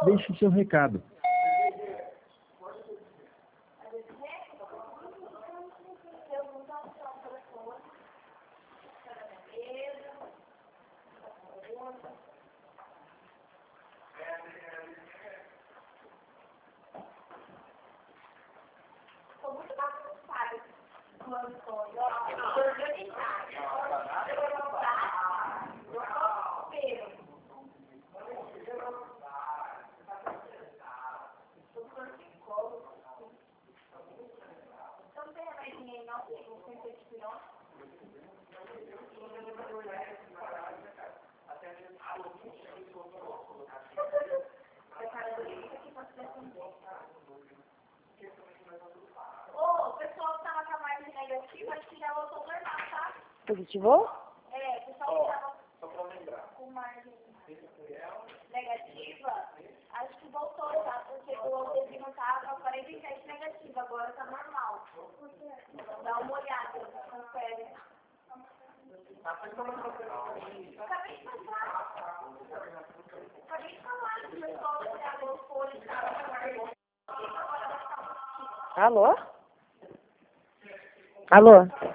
deixe o seu recado. Positivou? É, o pessoal que estava com margem negativa, acho que voltou já, porque o adesivo estava 47 negativa, agora está normal. Dá uma olhada, confere. Acabei de falar. Acabei de falar que o pessoal olhava os folhas. Alô? Alô?